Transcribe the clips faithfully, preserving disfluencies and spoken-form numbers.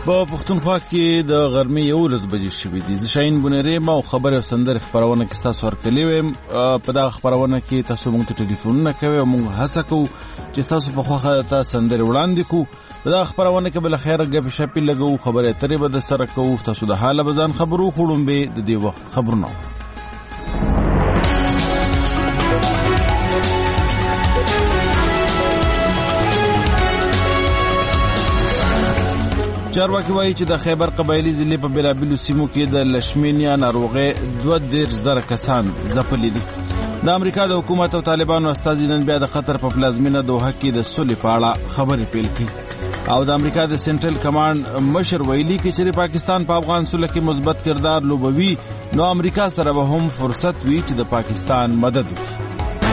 په پښتونخوا کې د غرمې یولس بجې شوې دي. زه شاهین بونیری ما خبرې او سندرې خپرونه کې تاسو ورکړلې وم. په دغه خپرونه کې تاسو موږ ته ټلیفونونه کوئ او موږ هڅه کوو چې تاسو په خوښه ته سندرې وړاندې کوو. په دغه خپرونه کې بل خیر ګپ شپې لګو، خبرې اترې به د سره کوو، تاسو د حاله به ځان خبرو خړم به د دې وخت خبرونه. چارواکي وایي چې د خیبر قبایلي ضلع په بېلابېلو سیمو کې د لشمینیا ناروغۍ دوه دېرش زره کسان ځپلي دي. د امریکا د حکومت او طالبانو استازي نن بیا د قطر په پلازمینه دوحه کې د صلح په اړه خبرې پیل کړي او د امریکا د سنټرل کمانډ مشر ویلي کې چې پاکستان په افغان صلح کې مثبت کردار لوبوي، نو امریکا سره به هم فرصت وي چې د پاکستان مدد وکړي.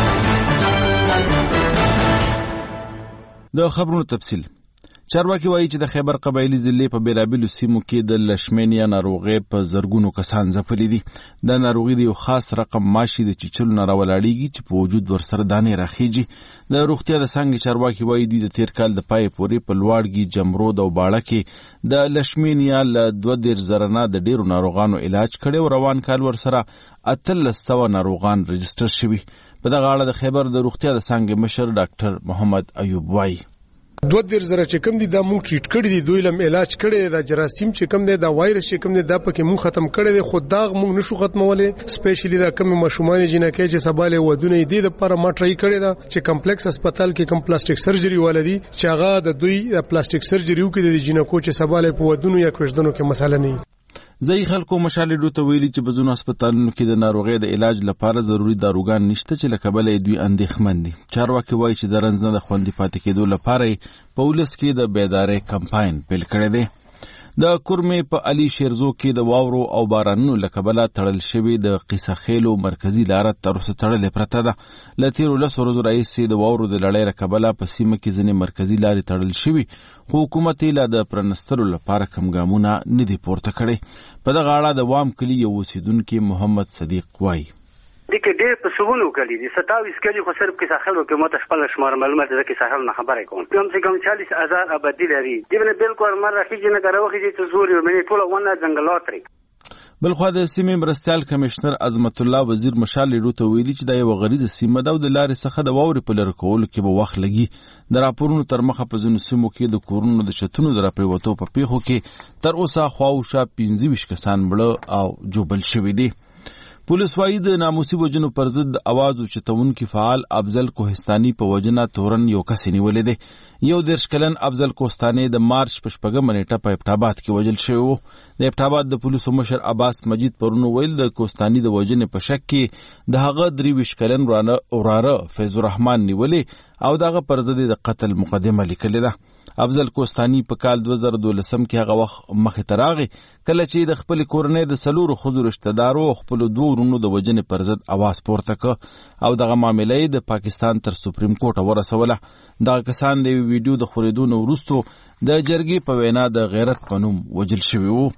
د خبرونو تفصیل. چارواکي وایي چې د خیبر قبایلي ضلع په بېلابېلو سیمو کې د لشمینیا ناروغۍ په زرګونو کسان ځپلي دي. دا ناروغي د یو خاص رقم ماشي د چیچلو نه راولاړېږي چې په وجود ورسره دانې راخیږي. د روغتیا د څانګې چارواکي وایي دوی د تېر کال د پای پورې په لواړګي، جمرود او باړه کې د لشمینیا له دوه دېرش زره نه د ډېرو ناروغانو علاج کړی او روان کال ورسره اتلس سوه ناروغان رجسټر شوي. په دغه اړه د خیبر د روغتیا د څانګې مشر ډاکټر محمد ایوب وایي دوه دېرش زره چې کوم دي دا مونږ ټریټ کړی دي، دوی لم علاج کړی دا جراثیم چې کوم دی، دا وایرس چې کوم دی، دا پکې مونږ ختم کړی دی. خو دا مونږ نشو ختمولای. سپیشلی دا کوم ماشومان جنکه چې سباله ودونه دي د پر ما ټرای کړی دا چې کمپلیکس هسپتال کې کوم پلاستیک سرجری ولدي چې هغه د دوی پلاستیک سرجری وکړي د جنکو چې سباله په ودونه یا کوژدنو کې مساله نه. ځای خلکو مشالې ډوته ویلي چې په ځینو هسپتالونو کې د ناروغۍ د علاج لپاره ضروري داروګان نشته چې له کبله دوی اندېښمن دي. چارواکي وایي چې د رنځ نه د خوندي پاتې کېدو لپاره په ولس کې د بیدارۍ کمپاین پیل کړی دی. د کورمې په علي شیرزو کې د واورو او بارانونو له کبله تړل شوې د قیصه خیلو مرکزي لاره تر اوسه تړلې پرته ده. له تېرو لسو ورځو راهیسې د واورو د لړۍ له کبله په سیمه کې ځینې مرکزي لارې تړل شوي، خو حکومت یې لا د پرانستلو لپاره کم ګامونه نه دي پورته کړی. په دغه اړه د وام کلي یو اوسیدونکی محمد صدیق وایي دغه ډېر په سونو کلی دي ستاویس کلی خو صرف کې ساحلو کې مت خپل شمار معلومات د کې ساحل نه خبرې کوم کم سے کم چالیس هزار آبادی لري. دغه بالکل مر راخیږي نه کاروخي چې زوري مې ټول ونه ځنګلات لري. بلخوا د سیمې مرستیال کمشنر عظمت الله وزیر مشال روته ویلي چې دا یو غریزه سیمه ده او د لارې څخه د واورې په لر کولو کې به وخت لګي. د راپورونو تر مخه په ځینو سیمو کې د کورونو د چتونو د راپریوتو په پیښو کې تر اوسه خواوشا پنځه ویشت کسان مړه او جوبل شوي دي. پولیس وايي د ناموسي وجنو پر ضد اواز اوچتونکي فعال افضل کوهستاني په وجنه تورن یو کس نیولې دی. یو دېرش کلن افضل کوهستاني د مارچ په شپږمه نیټه په ابټاباد کې وژل شوی و. د ابټاباد د پولیسو مشر عباس مجید پرونو ویل د کوهستاني د وژنې په شک کې د هغه درې ویشت کلن وراره فیض الرحمن نیولې او دغه پر ضد د قتل مقدمه لیکلې ده. افضل کوهستاني په کال دوه زره دولسم کې هغه وخت مخې ته راغی کله چې د خپل کورنۍ د څلورو ښځو رشته دارو خپل دوه ورونو د وژنې پر ضد اواز پورته کړ او دغه معامله د پاکستان تر سپریم کورټ ورسوله. دغه کسان د ویډیو د خورېدو نه وروسته د جرګې په وینا د غیرت په نوم وژل شوي وو.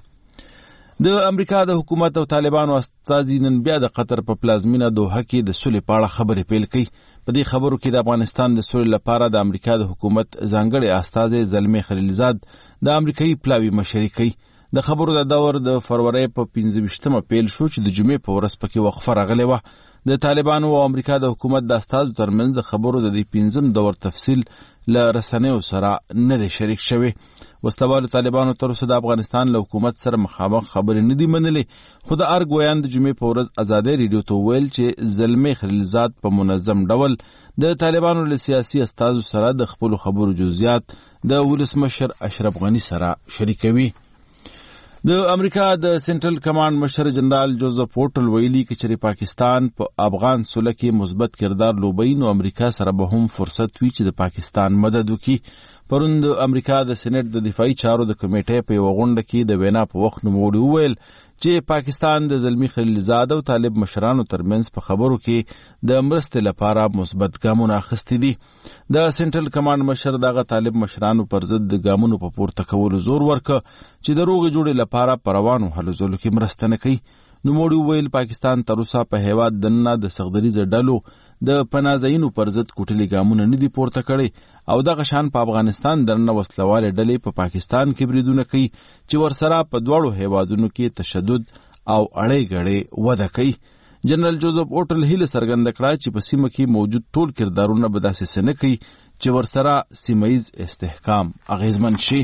د امریکا د حکومت او طالبانو استازي نن بیا د قطر په پلازمینه دوحه کې د صلح په اړه خبرې پیل کړي. په دې خبرو کې د افغانستان د صلح لپاره د امریکا د حکومت ځانګړی استازی زلمي خلیلزاد د امریکایي پلاوي مشري کوي. د خبرو د دور د فروری په پنځه ویشتمه پیل شو چې د جمعې په ورځ پکې وقفه راغلې وه. د طالبانو او امریکا د حکومت د استازو ترمنځ د خبرو د دې پنځم دور تفصیل له رسنیو سره نه دی شریک شوی. وسلوالو طالبانو تر اوسه د افغانستان له حکومت سره مخامخ خبرې نه دي منلې، خو د ارګ ویان د جمعې په ورځ ازادۍ ریډیو ته وویل چې زلمي خلیلزاد په منظم ډول د طالبانو له سیاسي استازو سره د خپلو خبرو جزئیات د ولسمشر اشرف غني سره شریکوي. د امریکا د سنټرل کمانډ مشر جنرال جوزف ووټل ویلي چې چېرې پاکستان په افغان صلح کې مثبت کردار لوبوي نو امریکا سره به هم فرصت وي چې د پاکستان مدد وکړي. پرون د امریکا د سېنات د دفاعي چارو د کمیټې په یوه غونډه کې د وینا په وخت نوموړي وویل چې پاکستان د زلمي خلیلزاد او طالب مشرانو ترمنځ په خبرو کې د مرستې لپاره مثبت ګامونه اخیستي دي. د سنټرل کمانډ مشر دغه طالب مشرانو پر ضد د ګامونو په پورته کولو زور ورکړ چې د روغې جوړې لپاره په روانو هلو ځلو کې مرسته نه کوي. نوموړي وویل پاکستان تر اوسه په هیواد دننه د سغدریزه ډلو د پناهځایونو پر ضد کوټلي ګامونه نه دي پورته کړي او دغه شان په افغانستان دننه وسلواله ډلې په پاکستان کې بریدونه کوي چې ورسره په دواړو هیوادونو کې تشدد او اړې ګړې وده کوي. جنرال جوزف اوټل هیله څرګنده کړه چې په سیمه کې موجود ټول کردارونه به داسې څه نه کوي چې ورسره سیمه ییز استحکام اغیزمن شي.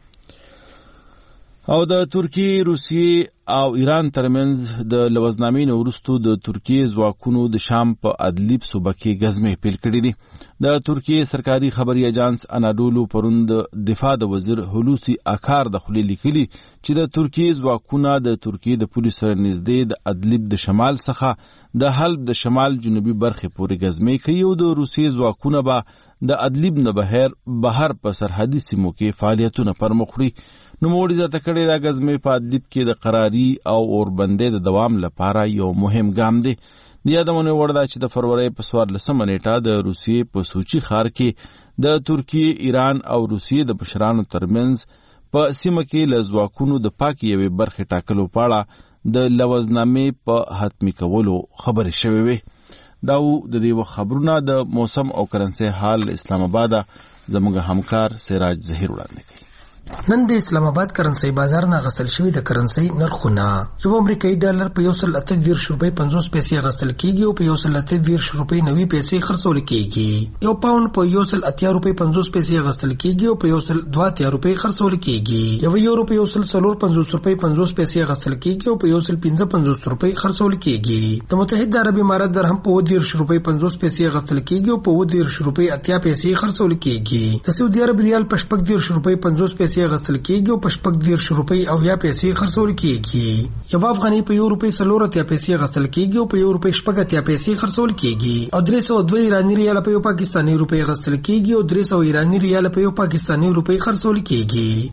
او د ترکیې، روسیې او ایران ترمنځ د لوزنامې نه وروسته د ترکیې ځواکونو د شام په ادلیب صوبه کې ګزمې پیل کړې دي. د ترکیې سرکاري خبري اجانس اناډولو پرون د دفاع د وزیر هلوسی اکار د خولې لیکلي چې د ترکیې ځواکونه د ترکیې د پولیسو سره نږدې د ادلیب د شمال څخه د حلب د شمال جنوبي برخې پورې ګزمې کوي او د روسیې ځواکونه به د ادلیب نه بهر بهر په سرحدي سیمو کې فعالیتونه پرمخ وړي. نوموړي زیاته کړې دا ګزمې په ادلیب کې د قراري او اوربندۍ د دوام لپاره یو مهم ګام دی. د یادونې وړ ده چې د فروری په څوارلسمه نیټه د روسیې په سوچي ښار کې د ترکیې، ایران او روسیې د مشرانو ترمنځ په سیمه کې له ځواکونو د پاکې یوې برخې ټاکلو په اړه د لوزنامې په حتمي کولو خبرې شوې وې. دا و د دې وخت خبرونه. د موسم او کرنسۍ حال اسلام آباد زموږ همکار سراج ظهیر وړاندې کوي. نن د اسلام آباد کرنسۍ بازار نه غستل شوی د کرنسۍ نرخونه یو امریکایي ډالر په یو سل اته دیرش روپۍ پنځوس پیسې غستل کیږي او په یو سل اته دیرش روپۍ نوي پیسې خرڅول کیږي. یو پاوند په یو سل اتیا روپۍ پنځوس پیسې غستل کیږي او په یو سل دوه اتیا روپۍ خرڅول کیږي. یو یورو په یو سل څلور پنځوس روپۍ پنځوس پیسې غستل کیږي او په یو سل پنځه پنځوس روپۍ خرڅول کیږي. د متحده عرب امارات درهم په دیرش روپۍ پنځوس پیسې غستل کیږي او په دیرش روپۍ اتیا پیسې خرڅول کیږي. د سعودي عرب ریال په شپږ دیرش روپۍ پنځوس پیسې غستل کیږي او په شپږ دیرش روپۍ او یا پیسې خرڅول کیږي. یو افغانۍ په یو روپۍ څلور اتیا پیسې غستل کیږي او په یو روپۍ شپږ اتیا پیسې خرڅول کیږي. او درې سوه دوه ایراني ریال په یو پاکستاني روپۍ غستل کیږي او درې سوه ایراني ریال په یو پاکستاني روپۍ خرڅول کیږي.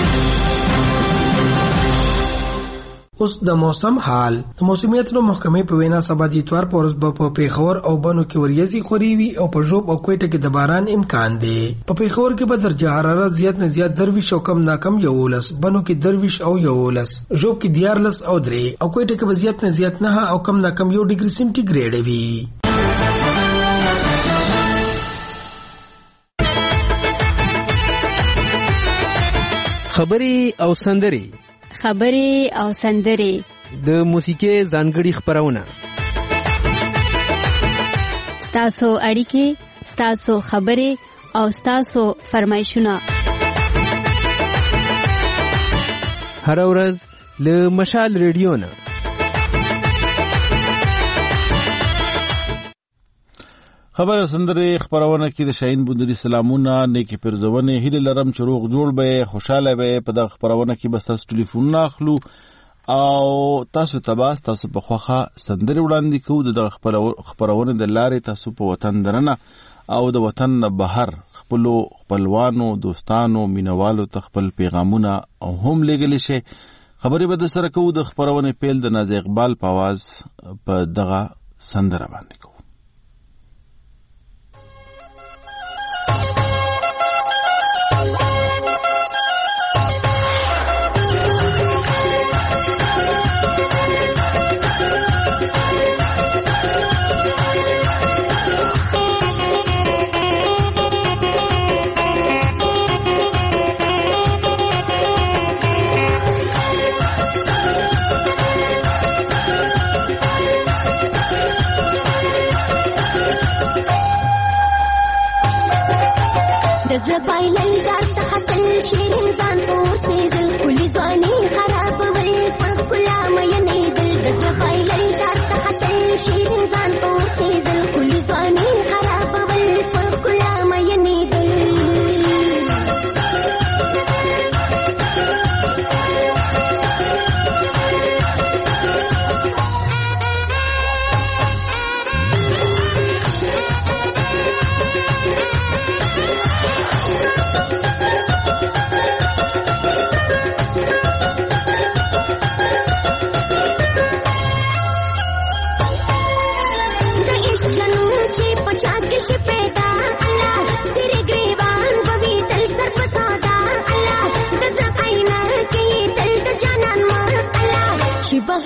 اوس د موسم حال. د موسمیت نو محکمې په وینا سبا د اتوار په ورځ به په پیښور او بنو کې وریځې خوري وي او په ژوب او کوټه کې د باران امکان دی. په پیښور کې به درجه حرارت زیات نه زیات درویش او کم نه کم یولس، بنو کې درویش او یولس، ژوب کې دیارلس او درې او کوټه کې به زیات نه زیات نه او کم نه کم یو ډیګري سنټیګریډ وي. خبري او سندري خبري او سندري د موسیقي ځانګړي خبرونه ستاسو اړیکې، ستاسو خبري او ستاسو فرمایشونه هر ورځ له مشال ریډیو نه. خبر سندري خبرونه کې د شاهین بندري سلامونه نیکی پرزونه هیله لرم چې روغ جوړ به خوشاله به. په دغه خبرونه کې بس تاسو ټلیفون اخلو او تاسو تباس تاسو په خوخه سندري وړاندې کوو. دغه خبرونه د لارې تاسو په وطن درنه او د وطن بهر خپل خپلوانو دوستانو مینوالو تخپل پیغامونه او هم لګل شي. خبرې به د سره کوو. د خبرونه پیل د ناز اقبال په आवाज په دغه سندره باندې کوو.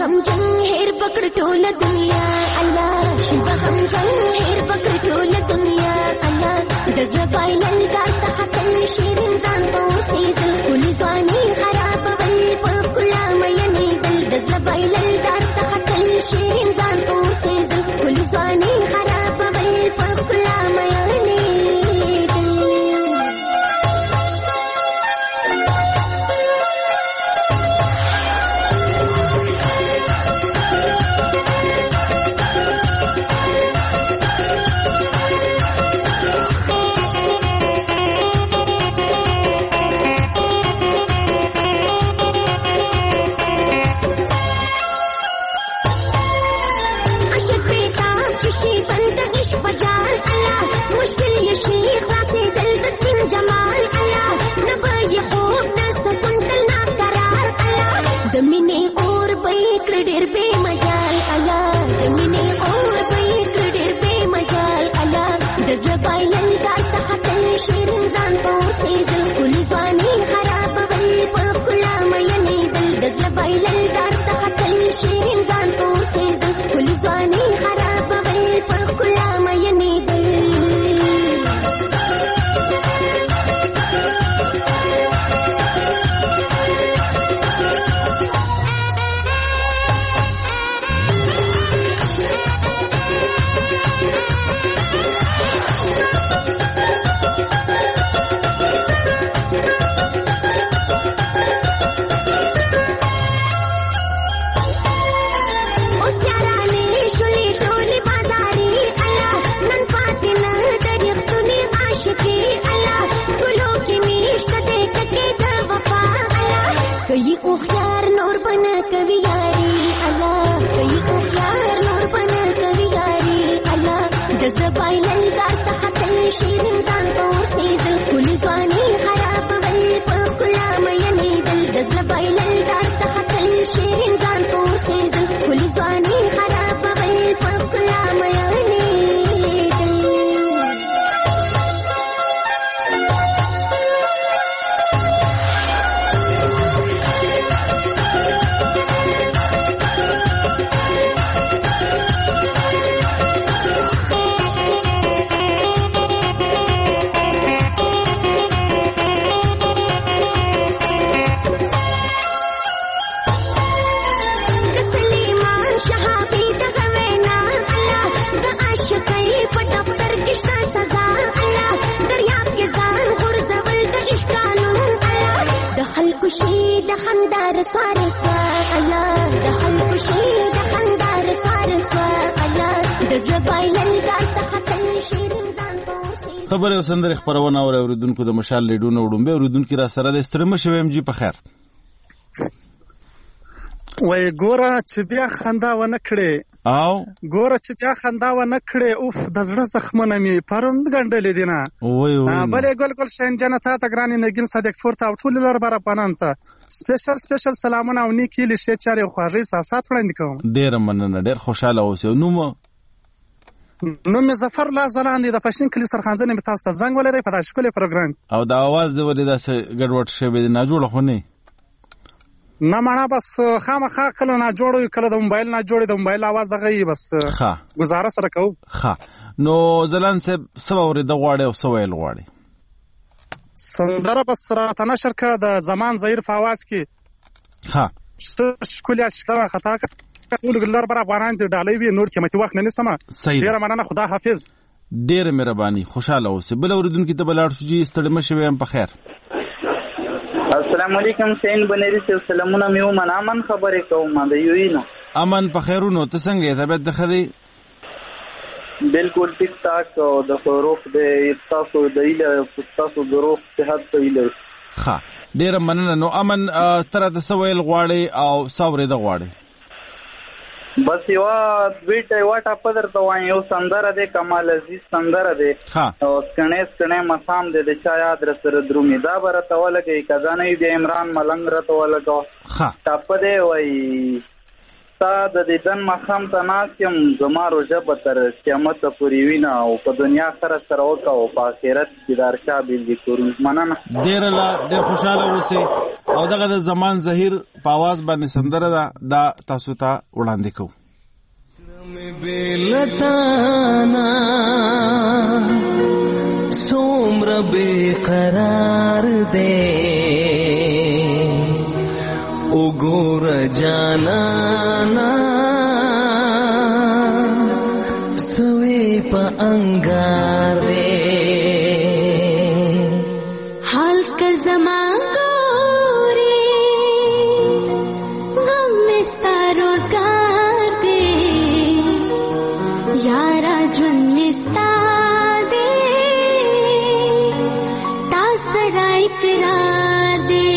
غم جنگ هیر پکړ ټوله دنیا الله شیبه غم جنگ هیر پکړ ټوله دنیا الله د زبایلل ګټه حتل شیرین ځان په اوسېدل کلی ځواني خراب ول په کلا مینې دل د زبایلل ګټه حتل شیرین ځان په اوسېدل کلی ځواني خراب ول په کلا مینې خبره وسندره خبرونه اور اوریدونکو د مشال لیډونو وډمبه اوریدونکو را سره د سترمه شوم جی په خیر وای ګوره چې بیا خندا و نه کړې او ګوره چې بیا خندا و نه کړې اوف د زړه زخمونه می پروند ګنډلې دینه وای وای بلې ګل ګل شین جنتا ته ګرانی نګین صدق فورت او ټول لور بر پنان ته سپیشل سپیشل سلامونه او نیکی لشه چاري خوږی ساسات وړاندې کوم ډیر مننه ډیر خوشاله اوسې نو مو نو مې ظفر لا زلاندې د پښین کلی سرخانځنې مې تاسو ته زنګ ولرې په دا شکل پروګرام او دا आवाज دی ولې دا څه ګډوډ شوی دی نه جوړ خو نه نه مانا بس خامخا کله نه جوړوي کله د موبایل نه جوړي د موبایل आवाज دغه بس ښه گزاره سره کوو ښه نو زلان صاحب سبا ورې د غواړي او سویل غواړي سندره بس راته نشر کا د زمان زهیر په आवाज کې ښه شکل اشتباه خطا ټول ګلر بر افغانان ته ډالۍ وی نور قیمتي وخت نه نسمه ډیر مننه خدا حافظ ډیر مهرباني خوشاله اوسه بل اوریدونکو ته بلاړ شو جی ستړي مشه ویم په خیر السلام علیکم سین بنری سے سلامونه میو من امن خبرې کوم د یوینو امن په خیرونو ته څنګه طبیعت د خدي بالکل ټیک ټاک او د روح د تاسو د ایله تاسو د روح صحت ته ایله ښه ډیر مننه نو امن تر د سویل غواړي او ساورې د غواړي بس یو بیٹه واټه پدر ته وای یو سندره ده کمال عزیز سندره ده او سکنه سکنه مسام ده د چا یاد سره درومي دا بر ته ولګي کزانې د عمران ملنګ رته ولګو ها تپ ده وای تا د دې دن مخام ته ناست یم زما روژه به تر قیامته پورې وینه او په دنیا سره سره وکړه او په آخرت کې د هر چا بېلګې کړو. مننه. ډېره ډېر خوشحاله اوسئ او دغه د زمان زهیر په اواز باندې سندره ده دا تاسو ته وړاندې کوو. بلتانا څومره بېقرار دی وګوره جانانا سوی په انګار دی حال که زما ګورې غم مې ستا روزګار دی یارا ژوند مې ستا دی تا سره اقرار دی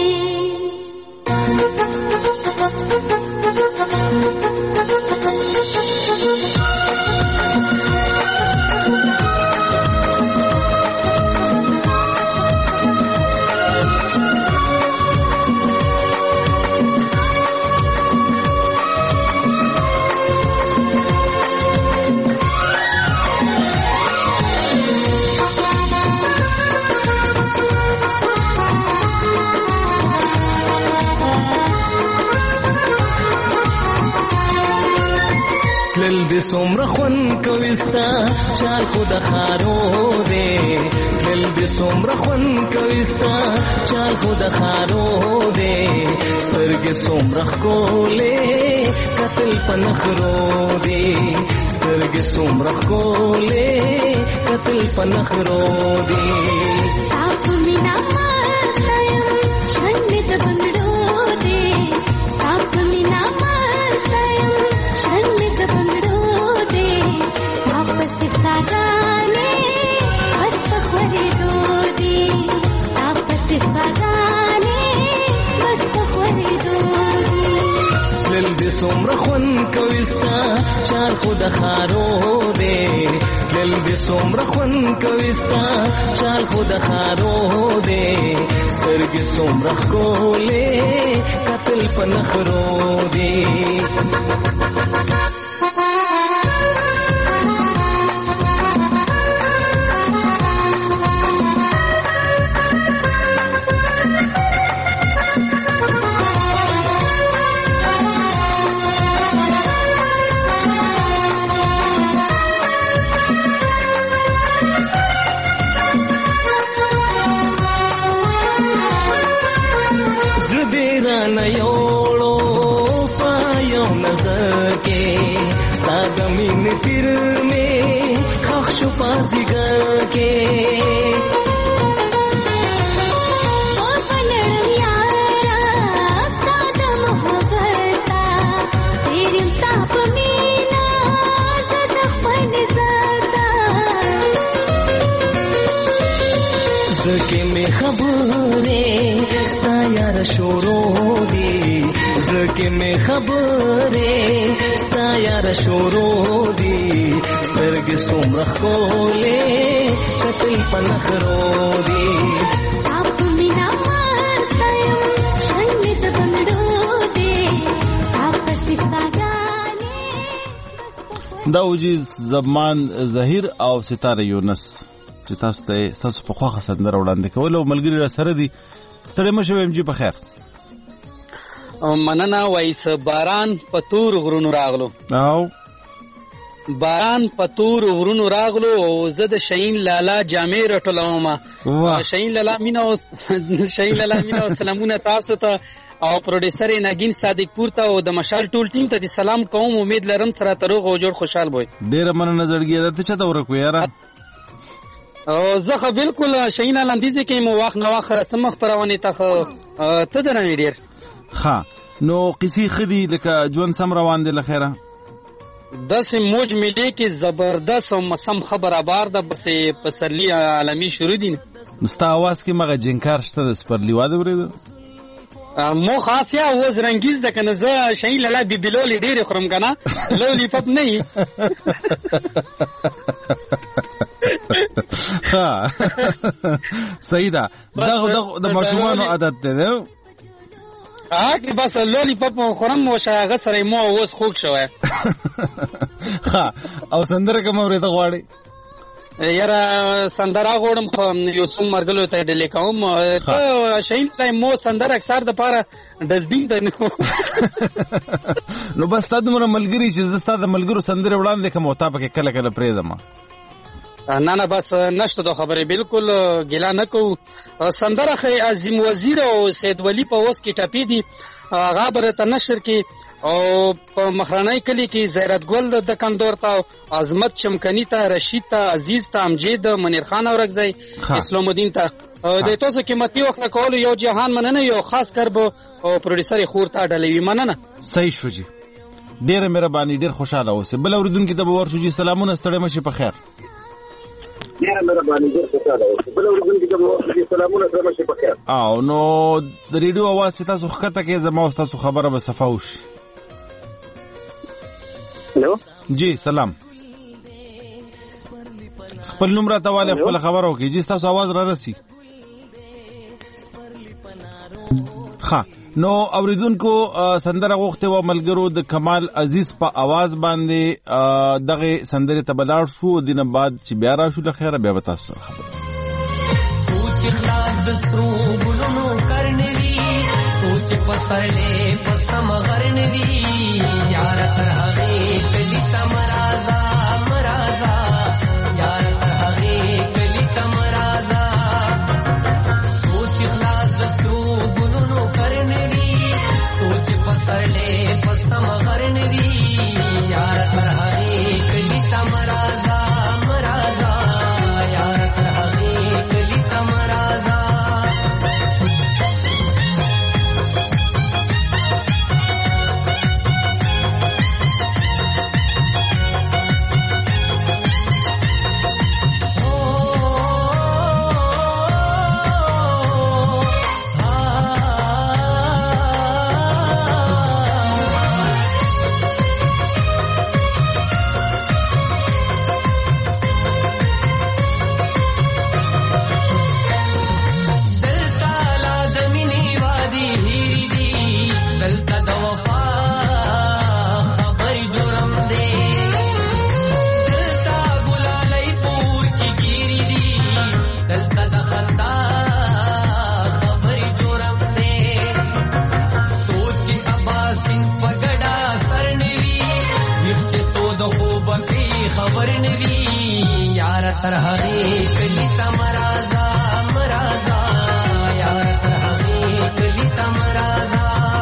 تلل دې څومره خوند کوي ستا چال خو د خارو دی تلل دې څومره خوند کوي ستا چال خو د خارو دی سترګې څومره ښکلې قتل په نخرو دی سترګې څومره ښکلې قتل په نخرو دی ستا په مینه ماسته یم ژوند مې د بنګړو دی ستا په مینه ماسته یم ژوند مې د بنګړو دی تا پسې ساګانې بس په خورېدو دي تا پسې ساګانې بس په خورېدو دي تلل دې څومره خوند کوي ستا چال خو د خارو دی تلل دې څومره خوند کوي ستا چال خو د خارو دی سترګې څومره ښکلې قتل په نخرو دی پیر میں خخش پاسی گر کے زکے میں خبریں ستا یار شورو دی زکے میں خبریں ستا یار شورو دی سترګې څومره ښکلې قتل په نخرو دی ستا په مینه ماسته یم ژوند مې د بنګړو دی تا پسې ساګانې دا وجي زمان زهیر او ستاره یونس چې تاسو ته تاسو په خوښه سندره وړاندې کول او ملګری را سره دي ستړي مشه ویم جی په خیر مننه وایس باران په تور غرونو راغلو او باران په تور غرونو راغلو او زه د شاهین لالا جامې راټولوم شاهین لالا مینا او شاهین لالا مینا او سلامونه تاسو ته او پروډوسر نگین صادق پور ته او د مشال ټول ټیم ته سلام کوم امید لرم سره تروغ او جوړ خوشحال وي ډیر مننه زړګی دا څه ته ورکو یاره او زه خو بالکل شاهین لاندیزه کې مو واخ نو واخره سمخ پرونه ته ته درنه ډیر ها نو قصې خدي لکه ژوند سم روان دي لخيره داسې موج ملي کې زبردست او مسم خبره بار ده بس پسرلی عالمی شروع دي مستا आवाज کې مغه جنکار شته د سپرلی واده ورېده مو خاص یا وز رنگیز ده کنه زه شاهین لالا بي بلولي ډېر خورم کنه لولي پپ نه ها صحیح ده دا د ماشومانو عادت ده اګي بس لولي پاپ خورم او شاغه سره مو اوس خوښ شوه. ها او سندره کوم ورته غواړي؟ یاره سندره غوړم خو یو څوم مرګلو ته ډلې کوم ته شین ځای مو سندره اکثر د پاره ډسبین ته نو نو بس تاسو مونږ ملګری چې زستا د ملګرو سندره وړاندې کوم او تاسو کې کله کله پریزما نه نه بس نشته د خبرې بالکل ګیلا نه کو سندره خې عظیم وزیر او سید ولی په وس کې ټاپی دي غابره ته نشر کې او په مخرانای کلی کې زیرت ګل د کندور ته عظمت چمکنی ته رشید ته عزیز ته امجید منیر خان اورګزی اسلام الدین ته د تاسو قیمتي وخت کول یو جهان مننه یو خاص کرب او پروډوسر خور ته ډلوي مننه. صحیح شو جی ډیره مهرباني ډیر خوشاله اوسه بل اوردونکو ته ورشو جی سلامونه ستړي مشه په خیر. ډیره مهرباني ډیر خوشاله اوسه بل اوردونکو ته ورشو جی سلامونه ستړي مشه په خیر. او نو د ریډیو اواز تاسو خطه کې زما تاسو خبره به صفاوش. هلو جی سلام خپل نمبر ته والے خپل خبر وکي جی تاسو आवाज را رسی. ها نو اوریدونکو سندره غوښته و ملګرو د کمال عزیز په आवाज باندې دغه سندره ته بلار شو دینه بعد چې بیا را شو د خیره بیا تاسو خبر سوچ خلاص د سترو ګلونو کرنوي سوچ پسړې پسم غرنوي یار تر هغه کلی تمرازا مرازا یار تر هغه کلی تمرازا سوچ خلاص د سترو ګلونو کرنوي سوچ پسړې پسم غرنوي یار تر هغه کلی تمرازا مرازا یار تر هغه کلی تمرازا تر هغه کلی تمرازا مرازا یار تر هغه کلی تمرازا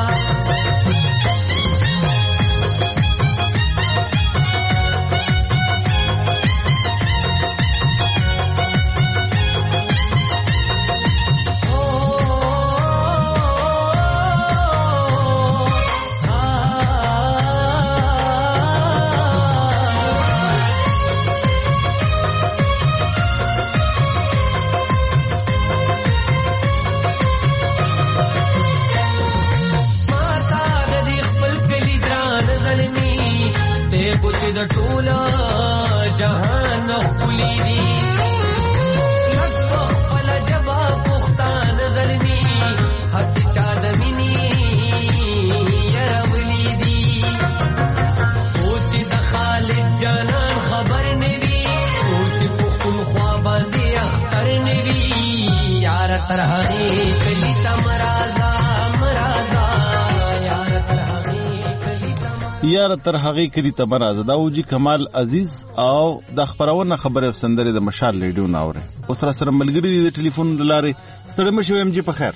د ټوله جهان خپلی دي لږ په خپل جبا پښتان غرني هسې چا د مینې یرولی دي سوچ د خالد جانان خبر نه وي سوچ پښتونخوا باندې اختر نه وي یار تر هغې کلي ته مرازا مرازا یار تر هغې کلي ته یار تر هغه کلی تمرازه دا وجي کمال عزیز او د خبرونه خبره سندره د مشال ریډیو ناوره اوس سره سره ملګری د ټلیفون دلاره ستړي مشو ام جی په خیر.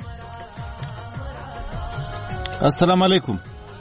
السلام علیکم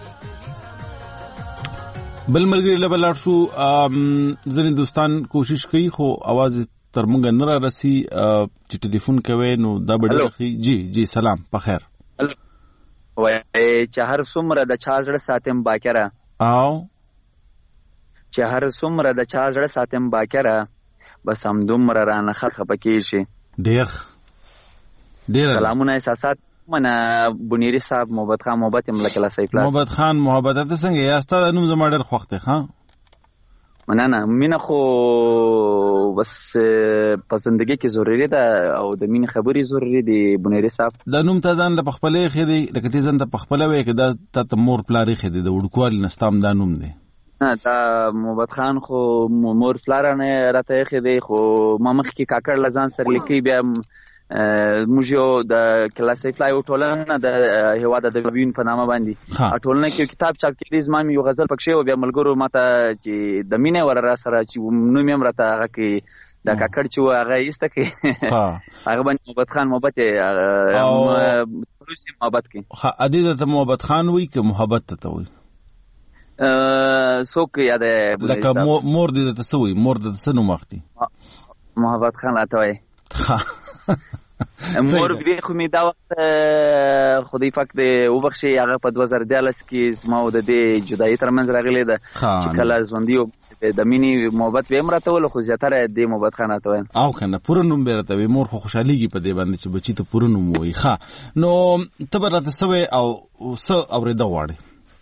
بل ملګری لبل شو ځنې دوستان کوشش کوي خو आवाज تر مونږ نه را رسی چې ټلیفون کوي نو دا بډرخي. جی جی سلام په خیر. وای چې هر څومره د چا زړه ساتم باکره او چې هر څومره د چا زړه ساتم باکره بس هم دومره رانه خرخه پکې شي. ډیر ډیر سلامونه احساسات منه بنيري صاحب محبت خان محبت ملک الله سیف الله محبت خان محبت ته څنګه یاستا د نوم زما ډیر خوخته ها مننه. مینه خو بس په زندګۍ کې ضروري ده او د مینې خبرې ضروري دي. بنيري صاحب دا نوم ته ځان له پخپلې خېدی لکه ته ځان ته پخپله وې کې دا ته مور پلارې خېدی د وړوکوالي نستام دا نوم دی؟ نه دا محبت خان خو مور پلار نه راته خېدی خو ما مخکې کاکړ لزان سره لیکي بیا موږ یو د کلاسیک فلای او ټولنه د هیواد د وین په نامه باندې ټولنه کې کتاب چاپ کړي زما یو غزل پکښې او بیا ملګرو ماته چې د مینې ور را سره چې نوم یې مرته هغه کې د کاکړ چې هغه ایسته کې هغه باندې محبت خان محبت او محبت کې ها ادي ته محبت خان وای که محبت ته وای څوک یاد لکه مور دې ته سوې مور دې څه نوم اخلي؟ محبت خان راته وای مور دې خو می دا وخت خدای پاک دې وبخښي هغه په دوه زره دیارلس کې زما او د دې جدایي ترمنځ راغلی ده چې کله ژوندي او د مینې محبت به هم راته ول خو زیاتره دې محبت خان راته وایم او کنه پوره نوم به راته وي. مور خو خوشحاليږي په دې باندې چې بچی ته پوره نوم وایي. ښه نو ته به راته سوې او څه اورېده غواړې؟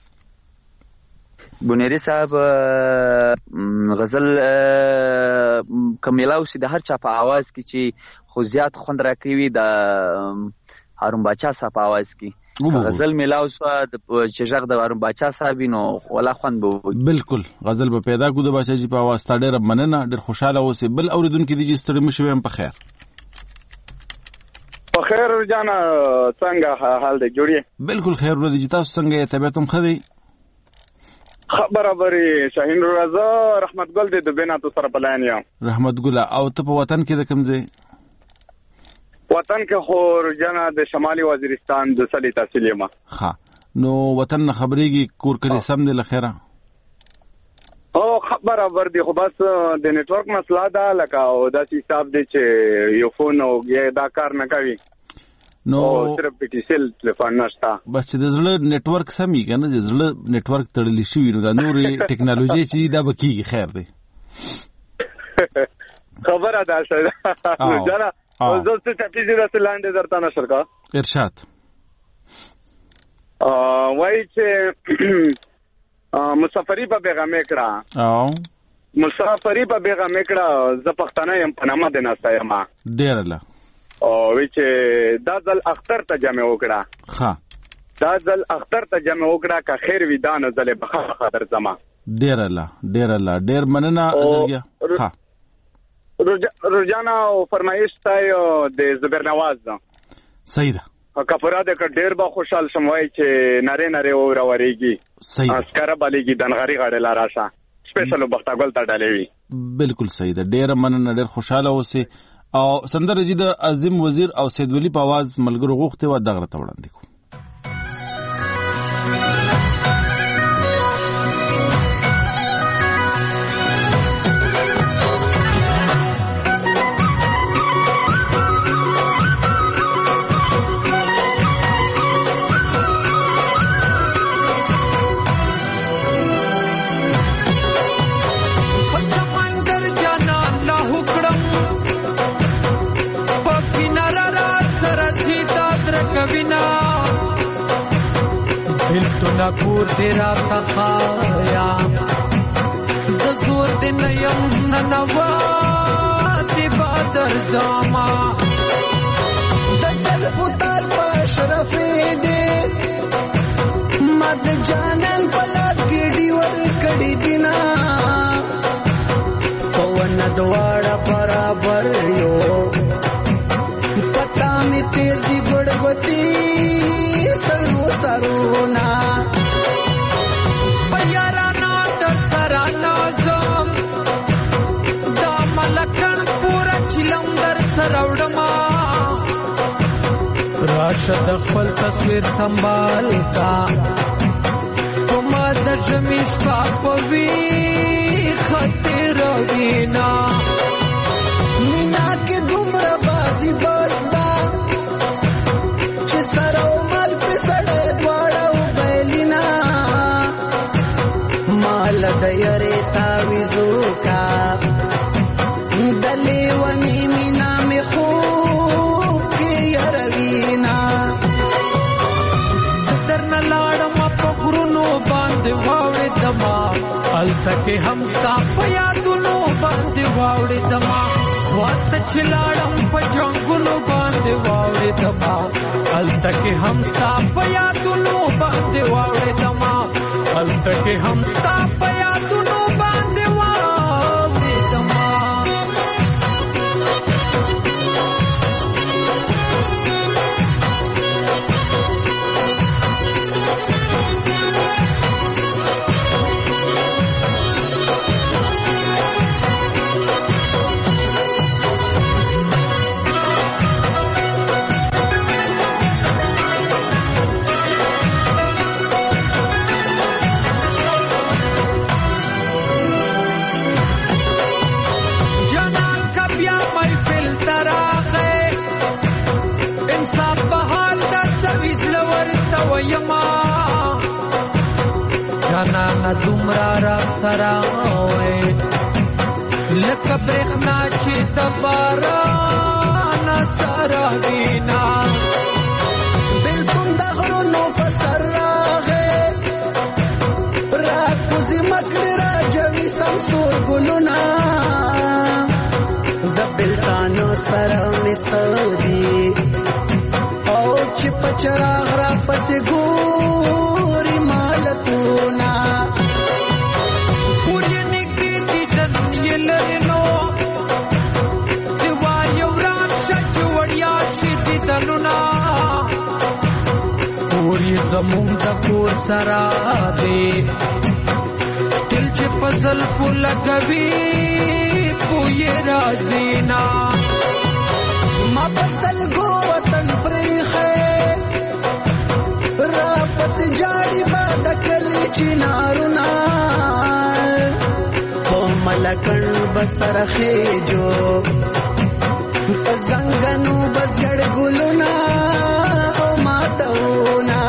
بنيري صاحب غزل کمیلاو سي د هر چا په आवाज کې چې خو زیات خوند راکوي د هارون باچا صاحب په आवाज کې غزل میلاو سو چې ژغ د هارون باچا صاحب نو ولا خوند به بالکل غزل به پیدا کو د باچا جی په आवाज تا ډېر مننه ډېر خوشاله اوسې. بل اوریدونکو دي چې ستړي مشو هم په خیر په خیر جانا څنګه حال دی جوړی؟ بالکل خیر ورته تاسو څنګه طبيعت هم خدي خبرابري شاهین رضا رحمت ګل دې د بناتو سره پلان یم. رحمت ګل او ته په وطن کې د کوم ځای؟ وطن کې خور جنا د شمالي وزیرستان د سلی تحصیل یم. ها نو وطن نه خبرېږي کور کړي سم دی لخيره؟ او خبرابر دي خو بس د نت ورک مسله ده لکه او دا حساب دی چې یو فون او دا کار نه کوي نو صرف پی ټی سیل تلیفون نشته بس چې د زړه نت ورک سمي کنه د زړه نت ورک تړلی شوی نو دا نورې ټیکنالوژي چې دا بکیږي خیر دی خبره ده سره جنا او زه څه چې دې راته لاندې درته نشر کا ارشاد ا وای چې مسافری په بیغه میکړه او مسافری په بیغه میکړه ز پښتنه يم په نامه د ناسا یم ډیر الله او چې دا ځل اختر ته جمع وکړه ها دا ځل اختر ته جمع وکړه که خیر وی دان ځل بخښه خاطر زما ډیر الله ډیر الله ډیر مننه ازګه ها روزانا او فرمایش تایو د زبر نواز صحیح ده کفرا د ډیر با خوشحال شموي چې ناره ناره او راوريږي صحیح اسکر بالېږي دنغری غړې لا راشه سپیشل بختګل ته ډالې وي بالکل صحیح ده ډیر مننه ډیر خوشاله اوسې او سندره جی د عظیم وزیر او سید ولی په आवाज ملګرو غوښته و دغه ته وړاندې کو نپور تیرا تخایا دزور دن یم ننوات بادر زاما دسل پتار پاشرف دے مد جانن پلاس گیڑی ور کڑی دینا پون دوارا برابر یو پتا می تیر دی گڑگوتی سرو سرونا پیارانا در سرانا زم دا ملکن پورا چلم در سروڑما راشد خپل تصویر سنبال کا کما در جمیش پاپوی خطر وینا مینا کے دمر بازی بازدا چه سرو مال پی سڑے دوارو بیلینا مال دیاری تاویزو کا دلی ونی مینا می خوب کی یروینا ستر نلاڑم پا گرونو باند واوڑ دما التکه هم ستا په یادونو باندې واوړې دما واسطه چلاړم په جنگونو باندې واوړې دما التکه هم ستا په یادونو باندې واوړې دما التکه هم ستا په یادونو باندې واوړې دما جانانا دومرا را سراوے لکه برېښنا چې د باران سره وینا بلکون د غرونو په سر راغې را کوزي مکړه را جوي سمسور ګلونه د بلتانو سره مسودي او چې پچراغ را پسې ګوري مالتونا پوری نګدي دي دنیا لرنو دی وایو رات شچ وړیا شي دي دلونا پوری زمون د کور سره دی دل چې پزل فل لګوي پوی رازینا ما پسل گو وطن پریخه را پس جاڑی با دکلی چنارونا پو ملکن بسر خیجو پزنگنو بزیڑ گلونا او ماتونا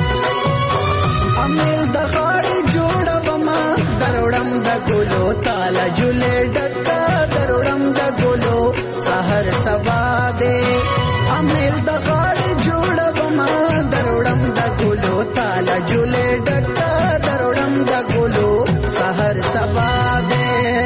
امیل دخاڑی جوڑا بما دروڑم دا گلو تالا جلے ڈکا دروڑم دا گلو سحر سوا دے امیل دخاڑی جوڑا بما دروڑم دا گلو تالا جلے ڈکا دروڑم دا گلو سحر سوا دے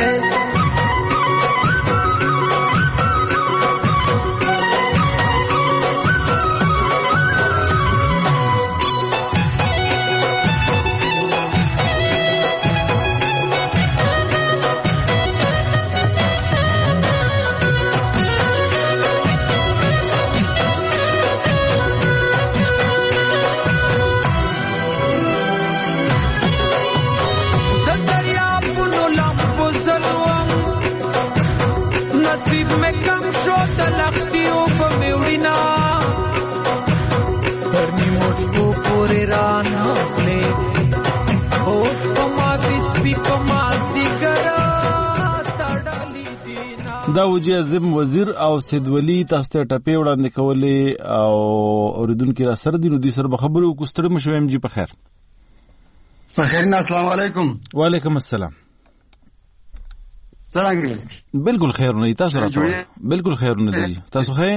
دا وجه اعظم وزیر او سید ولی تاسو ته ټپې وړاندې کولې او اوریدونکو را سره دي نو دوی سره به خبرې وکړو. ستړي مه شئ. جی په خیر. په خیر نه. السلام علیکم. وعلیکم السلام. څنګه؟ بالکل خیر نه. تاسو راځئ. بالکل خیر نه دي. تاسو خیر؟